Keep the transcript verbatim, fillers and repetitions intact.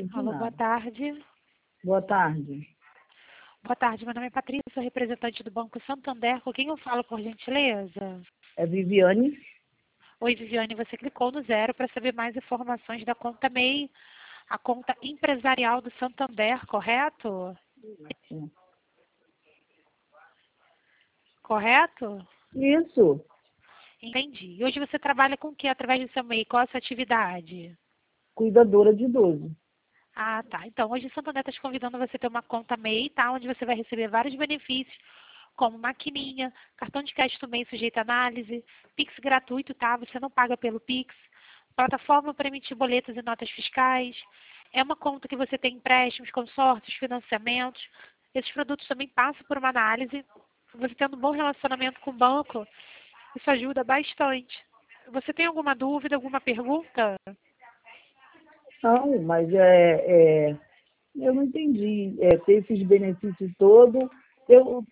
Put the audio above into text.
de Alô, boa nada. tarde. Boa tarde. Boa tarde, meu nome é Patrícia, sou representante do Banco Santander. Com quem eu falo, por gentileza? É Viviane? Oi, Viviane, você clicou no zero para saber mais informações da conta M E I, a conta empresarial do Santander, correto? Sim. Correto? Isso. Entendi. E hoje você trabalha com o que através do seu M E I? Qual a sua atividade? Cuidadora de idoso. Ah, tá. Então, hoje o Santander está te convidando a você ter uma conta M E I, tá? Onde você vai receber vários benefícios, como maquininha, cartão de crédito M E I sujeito a análise, Pix gratuito, tá? Você não paga pelo Pix, plataforma para emitir boletos e notas fiscais. É uma conta que você tem empréstimos, consórcios, financiamentos. Esses produtos também passam por uma análise. Você tendo um bom relacionamento com o banco, isso ajuda bastante. Você tem alguma dúvida, alguma pergunta? Não, mas é, é, eu não entendi. É, ter esses benefícios todos. Eu